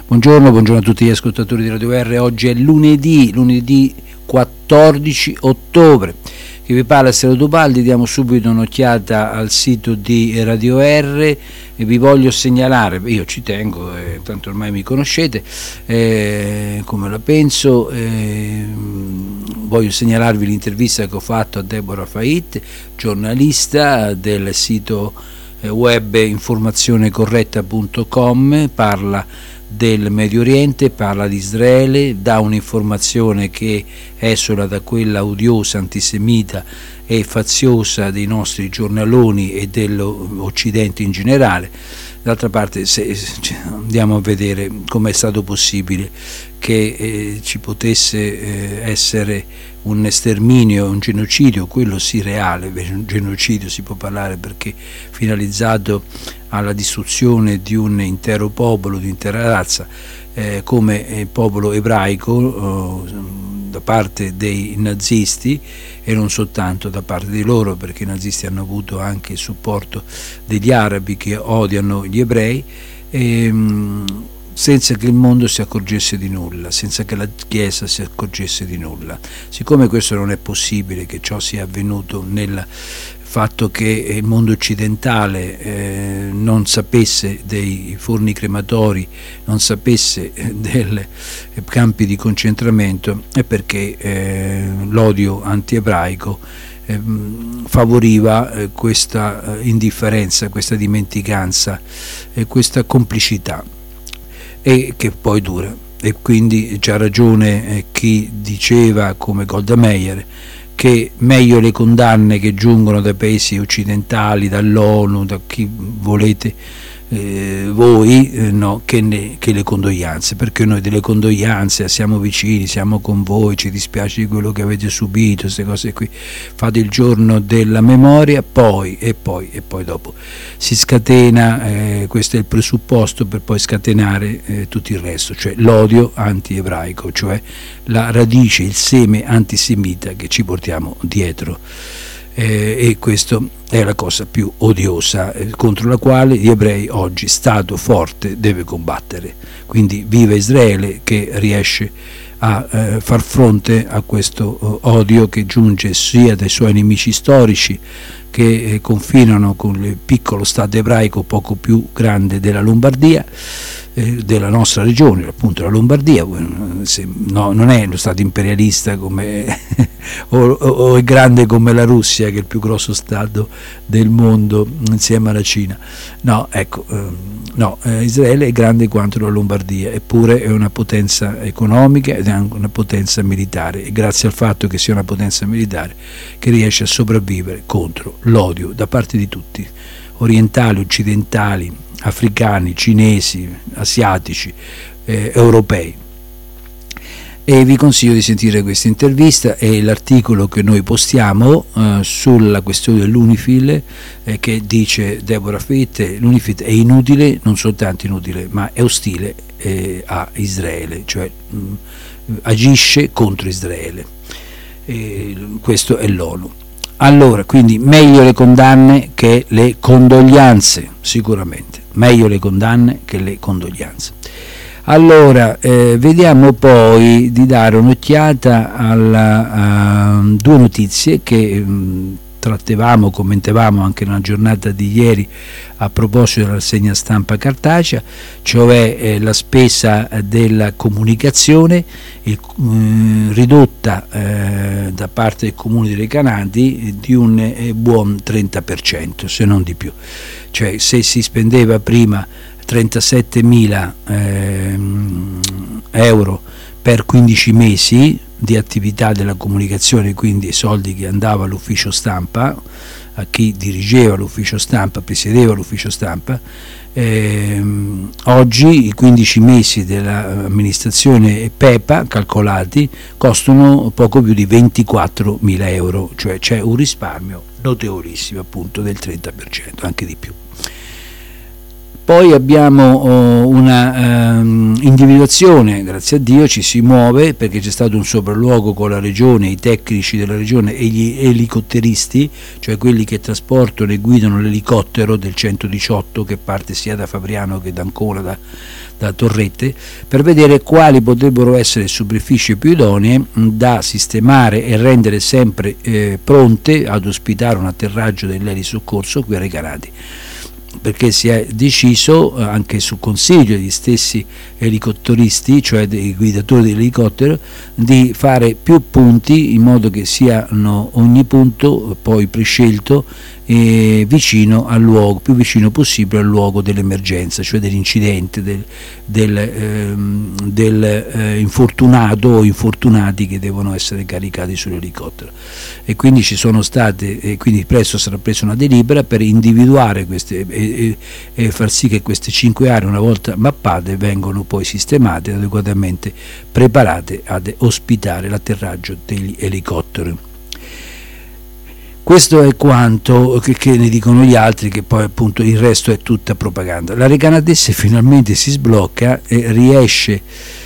Buongiorno a tutti gli ascoltatori di Radio R. Oggi è lunedì 14 ottobre. Che vi parla Stella Topaldi. Diamo subito un'occhiata al sito di Radio R e vi voglio segnalare, io ci tengo, tanto ormai mi conoscete, come la penso, voglio segnalarvi l'intervista che ho fatto a Deborah Fait, giornalista del sito web informazionecorretta.com, parla del Medio Oriente, parla di Israele, dà un'informazione che esula da quella odiosa, antisemita e faziosa dei nostri giornaloni e dell'Occidente in generale. D'altra parte, se andiamo a vedere come è stato possibile che ci potesse essere un sterminio, un genocidio, quello sì reale, un genocidio si può parlare perché finalizzato alla distruzione di un intero popolo, di un'intera razza, come il popolo ebraico da parte dei nazisti, e non soltanto da parte di loro, perché i nazisti hanno avuto anche il supporto degli arabi che odiano gli ebrei, senza che il mondo si accorgesse di nulla, senza che la Chiesa si accorgesse di nulla. Siccome questo non è possibile che ciò sia avvenuto nel fatto che il mondo occidentale non sapesse dei forni crematori, non sapesse dei campi di concentramento, è perché l'odio anti-ebraico favoriva questa indifferenza, questa dimenticanza, questa complicità, e che poi dura. E quindi c'ha ragione chi diceva, come Golda Meir, che meglio le condanne che giungono dai paesi occidentali, dall'ONU, da chi volete voi, no, che le condoglianze, perché noi delle condoglianze siamo vicini, siamo con voi, ci dispiace di quello che avete subito, queste cose qui. Fate il giorno della memoria, poi dopo si scatena, questo è il presupposto per poi scatenare tutto il resto, cioè l'odio anti-ebraico, cioè la radice, il seme antisemita che ci portiamo dietro. E questo è la cosa più odiosa contro la quale gli ebrei oggi, Stato forte, deve combattere. Quindi viva Israele che riesce a far fronte a questo odio che giunge sia dai suoi nemici storici, che confinano con il piccolo Stato ebraico poco più grande della Lombardia, della nostra regione, appunto la Lombardia. Non è lo Stato imperialista come o è grande come la Russia, che è il più grosso Stato del mondo insieme alla Cina. Israele è grande quanto la Lombardia, eppure è una potenza economica ed è anche una potenza militare, e grazie al fatto che sia una potenza militare che riesce a sopravvivere contro l'odio da parte di tutti, orientali, occidentali, africani, cinesi, asiatici, europei. E vi consiglio di sentire questa intervista e l'articolo che noi postiamo sulla questione dell'UNIFIL, che dice Deborah Fait: l'UNIFIL è inutile, non soltanto inutile, ma è ostile a Israele, cioè agisce contro Israele. Questo è l'ONU. Allora, quindi meglio le condanne che le condoglianze, sicuramente, meglio le condanne che le condoglianze. Allora, vediamo poi di dare un'occhiata a due notizie che commentavamo anche nella giornata di ieri a proposito della rassegna stampa cartacea, cioè la spesa della comunicazione ridotta da parte del Comune di Recanati di un buon 30%, se non di più. Cioè, se si spendeva prima 37.000 euro per 15 mesi di attività della comunicazione, quindi soldi che andava all'ufficio stampa, a chi dirigeva l'ufficio stampa, presiedeva l'ufficio stampa, oggi i 15 mesi dell'amministrazione PEPA calcolati costano poco più di 24.000 euro, cioè c'è un risparmio notevolissimo, appunto del 30%, anche di più. Poi abbiamo una individuazione, grazie a Dio ci si muove, perché c'è stato un sopralluogo con la regione, i tecnici della regione e gli elicotteristi, cioè quelli che trasportano e guidano l'elicottero del 118 che parte sia da Fabriano che da Ancona, da torrette, per vedere quali potrebbero essere superfici più idonee da sistemare e rendere sempre pronte ad ospitare un atterraggio degli aerei soccorso qui a Recanati, perché si è deciso, anche su consiglio degli stessi elicotteristi, cioè dei guidatori dell'elicottero, di fare più punti in modo che siano ogni punto poi prescelto vicino al luogo, più vicino possibile al luogo dell'emergenza, cioè dell'incidente, del infortunato o infortunati che devono essere caricati sull'elicottero. E quindi ci sono state, e quindi presto sarà presa una delibera per individuare queste e far sì che queste 5 aree, una volta mappate, vengono poi sistemate e adeguatamente preparate ad ospitare l'atterraggio degli elicotteri. Questo è quanto che ne dicono gli altri, che poi appunto il resto è tutta propaganda. La Recanatese finalmente si sblocca e riesce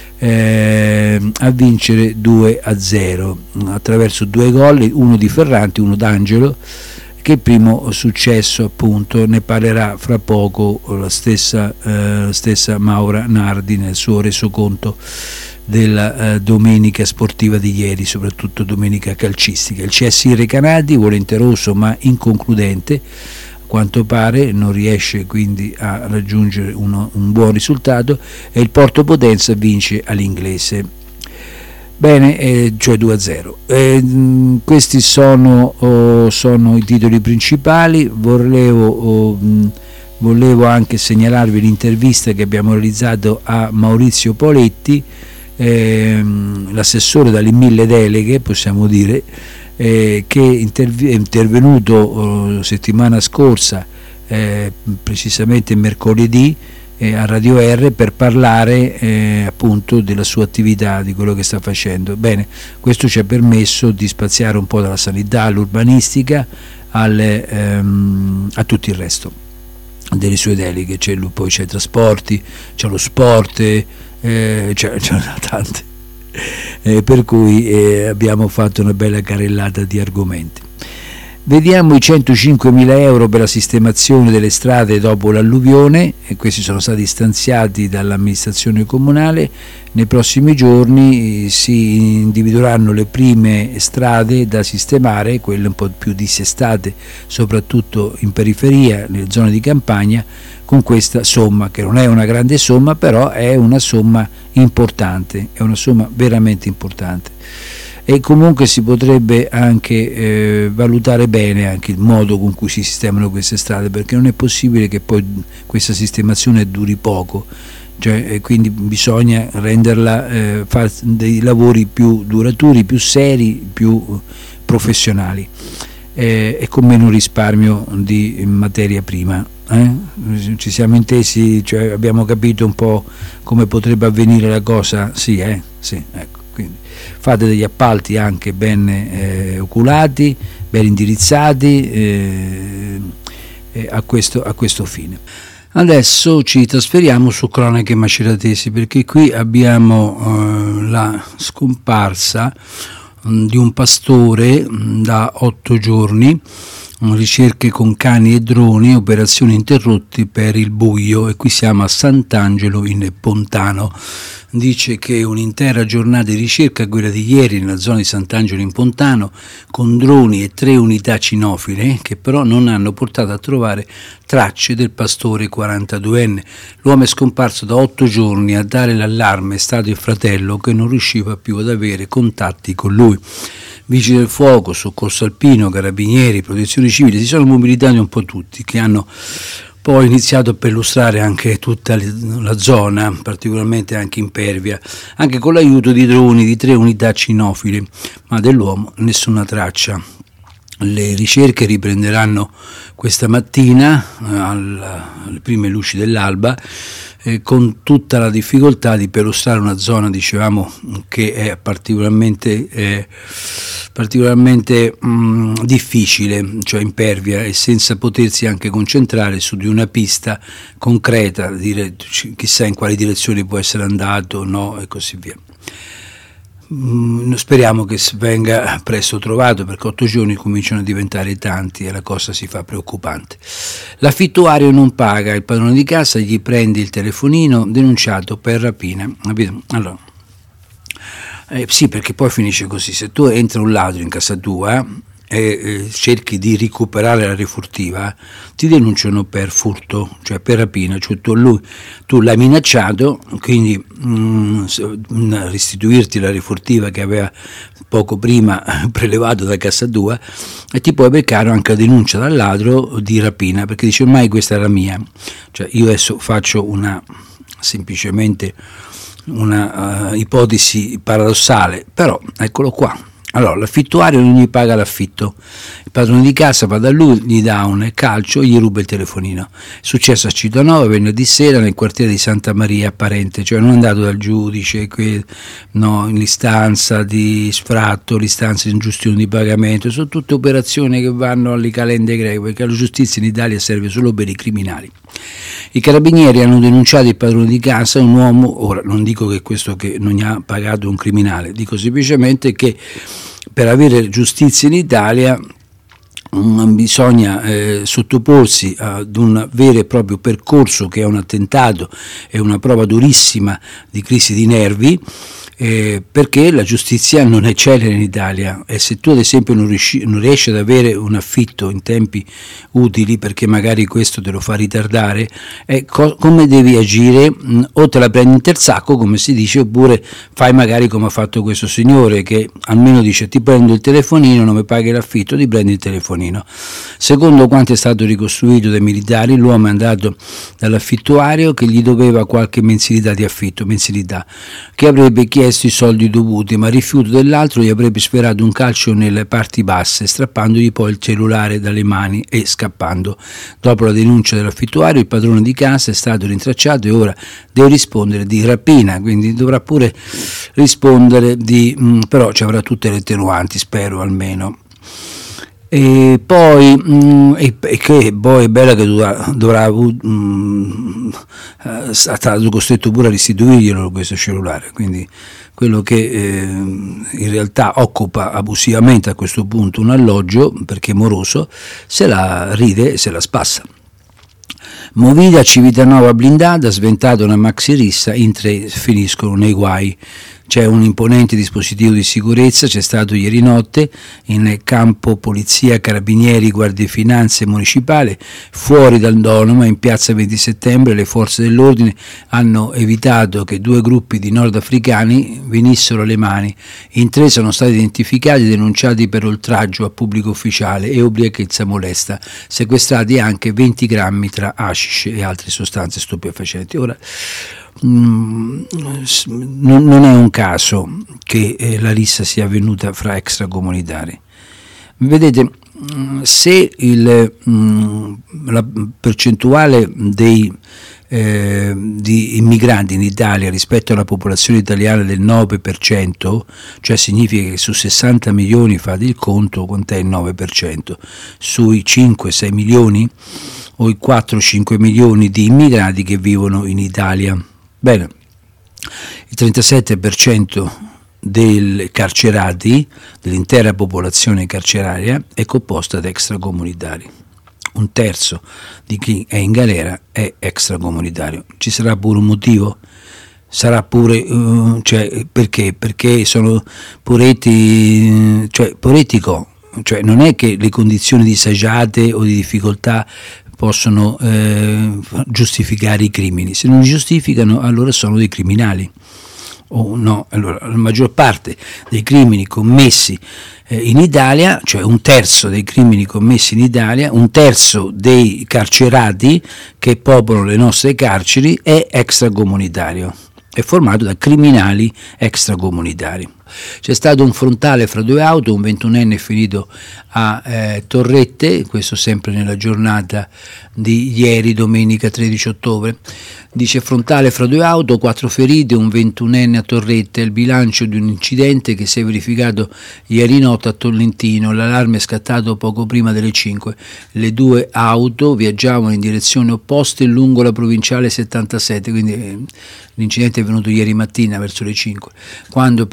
a vincere 2-0 attraverso 2 gol, uno di Ferranti, uno d'Angelo, che il primo successo appunto ne parlerà fra poco la stessa Maura Nardi nel suo resoconto della domenica sportiva di ieri, soprattutto domenica calcistica. Il CSI Recanati, volenteroso ma inconcludente, a quanto pare non riesce quindi a raggiungere un buon risultato, e il Porto Potenza vince all'Inglese. Bene, cioè 2-0. Questi sono i titoli principali. Volevo anche segnalarvi l'intervista che abbiamo realizzato a Maurizio Poletti, l'assessore dalle 1000 deleghe, possiamo dire, che è intervenuto settimana scorsa, precisamente mercoledì, a Radio R, per parlare appunto della sua attività, di quello che sta facendo. Bene, questo ci ha permesso di spaziare un po' dalla sanità all'urbanistica a tutto il resto delle sue deleghe. Poi c'è i trasporti, c'è lo sport, c'è tante, per cui abbiamo fatto una bella carrellata di argomenti. Vediamo i 105.000 euro per la sistemazione delle strade dopo l'alluvione, e questi sono stati stanziati dall'amministrazione comunale. Nei prossimi giorni si individueranno le prime strade da sistemare, quelle un po' più dissestate, soprattutto in periferia, nelle zone di campagna, con questa somma, che non è una grande somma, però è una somma importante, è una somma veramente importante. E comunque si potrebbe anche valutare bene anche il modo con cui si sistemano queste strade, perché non è possibile che poi questa sistemazione duri poco, quindi bisogna renderla, fare dei lavori più duraturi, più seri, più professionali, e con meno risparmio di materia prima. Ci siamo intesi, cioè abbiamo capito un po' come potrebbe avvenire la cosa? Sì, ecco. Quindi fate degli appalti anche ben oculati, ben indirizzati a questo fine. Adesso ci trasferiamo su Cronache Maceratesi, perché qui abbiamo la scomparsa di un pastore da 8 giorni, ricerche con cani e droni, operazioni interrotte per il buio, e qui siamo a Sant'Angelo in Pontano. Dice che un'intera giornata di ricerca, quella di ieri nella zona di Sant'Angelo in Pontano, con droni e 3 unità cinofile, che però non hanno portato a trovare tracce del pastore 42enne. L'uomo è scomparso da 8 giorni. A dare l'allarme è stato il fratello, che non riusciva più ad avere contatti con lui. Vigili del fuoco, soccorso alpino, carabinieri, protezione civile, si sono mobilitati un po' tutti, che hanno poi iniziato a perlustrare anche tutta la zona, particolarmente anche impervia, anche con l'aiuto di droni di 3 unità cinofile, ma dell'uomo nessuna traccia. Le ricerche riprenderanno questa mattina alle prime luci dell'alba, con tutta la difficoltà di perlustrare una zona, dicevamo, che è particolarmente difficile, cioè impervia, e senza potersi anche concentrare su di una pista concreta, dire chissà in quale direzione può essere andato, no, e così via. Speriamo che venga presto trovato, perché 8 giorni cominciano a diventare tanti e la cosa si fa preoccupante. L'affittuario non paga, il padrone di casa gli prende il telefonino, denunciato per rapina. Allora, sì, perché poi finisce così: se tu entra un ladro in casa tua e cerchi di recuperare la refurtiva, ti denunciano per furto, cioè per rapina, cioè tu l'hai minacciato, quindi restituirti la refurtiva che aveva poco prima prelevato da casa tua, e ti puoi beccare anche la denuncia dal ladro di rapina, perché dice ormai questa era mia. Cioè io adesso faccio semplicemente una ipotesi paradossale, però eccolo qua. Allora, l'affittuario non gli paga l'affitto, il padrone di casa va da lui, gli dà un calcio, gli ruba il telefonino. È successo a Cittadella venerdì sera nel quartiere di Santa Maria Apparente, cioè non è andato dal giudice in l'istanza di sfratto, l'istanza di ingiustione di pagamento, sono tutte operazioni che vanno alle calende greche, perché la giustizia in Italia serve solo per i criminali. I carabinieri hanno denunciato il padrone di casa, un uomo, ora non dico che questo che non gli ha pagato un criminale, dico semplicemente che per avere giustizia in Italia bisogna sottoporsi ad un vero e proprio percorso che è un attentato, è una prova durissima di crisi di nervi, perché la giustizia non è celere in Italia, e se tu ad esempio non riesci ad avere un affitto in tempi utili, perché magari questo te lo fa ritardare, come devi agire? O te la prendi in terzacco, come si dice, oppure fai magari come ha fatto questo signore, che almeno dice: ti prendo il telefonino, non mi paghi l'affitto, ti prendi il telefonino. Secondo quanto è stato ricostruito dai militari, l'uomo è andato dall'affittuario che gli doveva qualche mensilità di affitto, che avrebbe chiesto i soldi dovuti, ma a rifiuto dell'altro gli avrebbe sferato un calcio nelle parti basse, strappandogli poi il cellulare dalle mani e scappando. Dopo la denuncia dell'affittuario, il padrone di casa è stato rintracciato e ora deve rispondere di rapina, quindi dovrà pure rispondere però ci avrà tutte le attenuanti, spero almeno. E poi che poi è bella che dovrà è stato costretto pure a restituirglielo questo cellulare, quindi quello che in realtà occupa abusivamente a questo punto un alloggio perché è moroso, se la ride e se la spassa. Movida Civitanova blindata, sventata una maxi rissa, in 3 finiscono nei guai. C'è un imponente dispositivo di sicurezza, c'è stato ieri notte in campo polizia, carabinieri, guardie finanze municipale, fuori dal Donoma, in piazza 20 settembre, le forze dell'ordine hanno evitato che 2 gruppi di nordafricani venissero alle mani. In 3 sono stati identificati e denunciati per oltraggio a pubblico ufficiale e ubriachezza molesta, sequestrati anche 20 grammi tra hashish e altre sostanze stupefacenti. Ora, non è un caso che la rissa sia avvenuta fra extracomunitari. Vedete, se la percentuale di immigranti in Italia rispetto alla popolazione italiana è del 9%, cioè significa che su 60 milioni fate il conto, quant'è il 9%? Sui 5-6 milioni o i 4-5 milioni di immigrati che vivono in Italia. Bene, il 37% dei carcerati, dell'intera popolazione carceraria, è composta da extracomunitari. 1/3 di chi è in galera è extracomunitario. Ci sarà pure un motivo? Sarà pure perché? Perché sono poretti, cioè non è che le condizioni disagiate o di difficoltà possono giustificare i crimini. Se non li giustificano, allora sono dei criminali. O no, allora la maggior parte dei crimini commessi in Italia, cioè 1/3 dei crimini commessi in Italia, 1/3 dei carcerati che popolano le nostre carceri è extracomunitario, è formato da criminali extracomunitari. C'è stato un frontale fra 2 auto, un 21enne è finito a Torrette, questo sempre nella giornata di ieri, domenica 13 ottobre. Dice: frontale fra 2 auto, 4 feriti, un 21enne a Torrette, il bilancio di un incidente che si è verificato ieri notte a Tolentino. L'allarme è scattato poco prima delle 5. Le 2 auto viaggiavano in direzioni opposte lungo la provinciale 77, quindi l'incidente è venuto ieri mattina verso le 5, quando per cause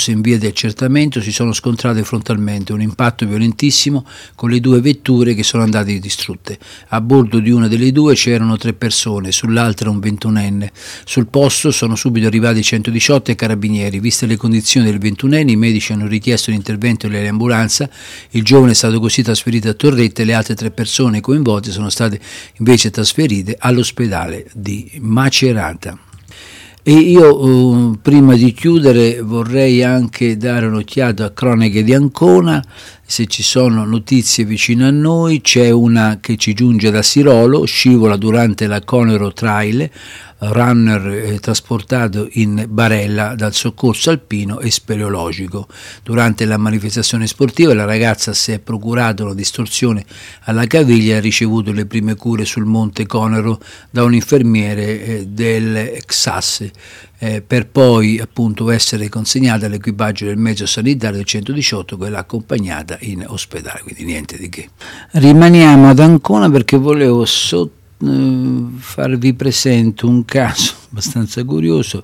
forze in via di accertamento si sono scontrate frontalmente, un impatto violentissimo con le due vetture che sono andate distrutte. A bordo di una delle due c'erano 3 persone, sull'altra un 21enne. Sul posto sono subito arrivati 118 e carabinieri. Viste le condizioni del 21enne, i medici hanno richiesto l'intervento dell'ambulanza. Il giovane è stato così trasferito a Torrette, le altre 3 persone coinvolte sono state invece trasferite all'ospedale di Macerata. E io prima di chiudere vorrei anche dare un'occhiata a cronache di Ancona, se ci sono notizie vicino a noi. C'è una che ci giunge da Sirolo, scivola durante la Conero Trail, runner trasportato in barella dal soccorso alpino e speleologico. Durante la manifestazione sportiva la ragazza si è procurata una distorsione alla caviglia e ha ricevuto le prime cure sul monte Conero da un infermiere del XAS, per poi appunto essere consegnata all'equipaggio del mezzo sanitario del 118 che l'ha accompagnata in ospedale, quindi niente di che. Rimaniamo ad Ancona perché volevo farvi presente un caso abbastanza curioso.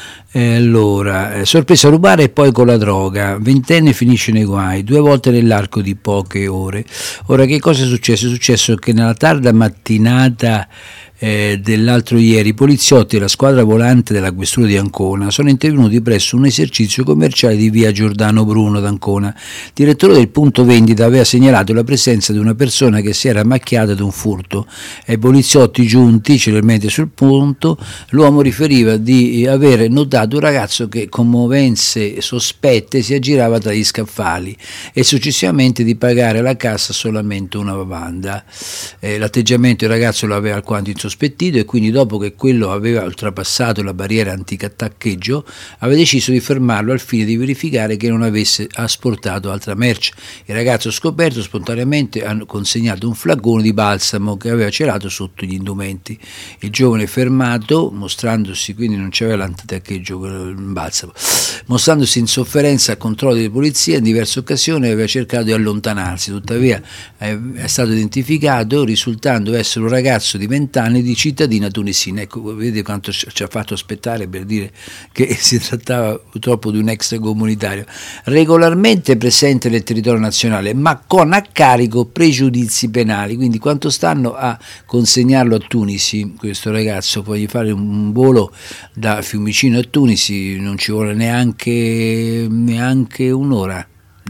Allora, sorpresa a rubare e poi con la droga, 20enne finisce nei guai 2 volte nell'arco di poche ore. Ora, che cosa è successo? È successo che nella tarda mattinata dell'altro ieri i poliziotti e la squadra volante della questura di Ancona sono intervenuti presso un esercizio commerciale di via Giordano Bruno d'Ancona. Il direttore del punto vendita aveva segnalato la presenza di una persona che si era macchiata da un furto. Ai poliziotti giunti celermente sul punto, l'uomo riferiva di aver notato un ragazzo che con movenze sospette si aggirava tra gli scaffali e successivamente di pagare alla cassa solamente una bevanda. L'atteggiamento del ragazzo lo aveva alquanto insospettito e quindi, dopo che quello aveva oltrepassato la barriera anticataccheggio, aveva deciso di fermarlo al fine di verificare che non avesse asportato altra merce. Il ragazzo, scoperto spontaneamente, ha consegnato un flacone di balsamo che aveva celato sotto gli indumenti. Il giovane, fermato, mostrandosi, quindi non c'aveva l'antitaccheggio, il balsamo, mostrandosi in sofferenza al controllo delle polizie, in diverse occasioni aveva cercato di allontanarsi. Tuttavia è stato identificato, risultando essere un ragazzo di 20 anni di cittadina tunisina. Ecco, vedete quanto ci ha fatto aspettare per dire che si trattava purtroppo di un extracomunitario, regolarmente presente nel territorio nazionale, ma con a carico pregiudizi penali. Quindi quanto stanno a consegnarlo a Tunisi, questo ragazzo? Poi fare un volo da Fiumicino a Tunisi non ci vuole neanche un'ora.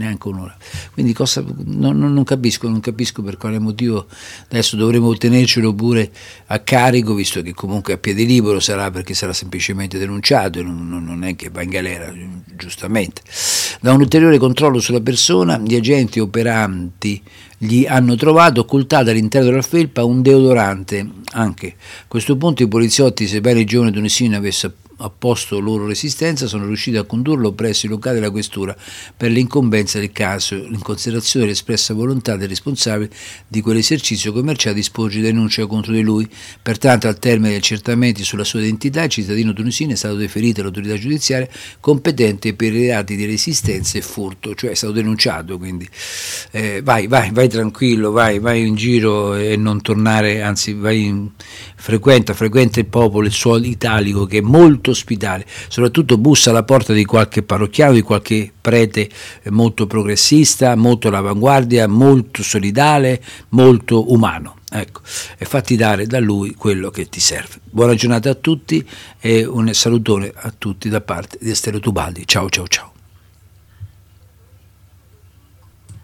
Quindi non capisco per quale motivo adesso dovremo tenercelo pure a carico, visto che comunque a piede libero sarà, perché sarà semplicemente denunciato e non è che va in galera, giustamente. Da un ulteriore controllo sulla persona, gli agenti operanti gli hanno trovato occultato all'interno della felpa un deodorante. Anche a questo punto i poliziotti, sebbene il giovane tunisino avesse apposto loro resistenza, sono riusciti a condurlo presso i locali della questura per l'incombenza del caso, in considerazione dell'espressa volontà del responsabile di quell'esercizio commerciale di sporgere denuncia contro di lui. Pertanto, al termine degli accertamenti sulla sua identità, il cittadino tunisino è stato deferito all'autorità giudiziaria competente per i reati di resistenza e furto, cioè è stato denunciato. Quindi vai tranquillo, vai in giro e non tornare, anzi frequenta il popolo, il suolo italico, che è molto ospitale, soprattutto bussa alla porta di qualche parrocchiano, di qualche prete molto progressista, molto all'avanguardia, molto solidale, molto umano. Ecco, e fatti dare da lui quello che ti serve. Buona giornata a tutti e un salutone a tutti da parte di Estero Tubaldi. Ciao.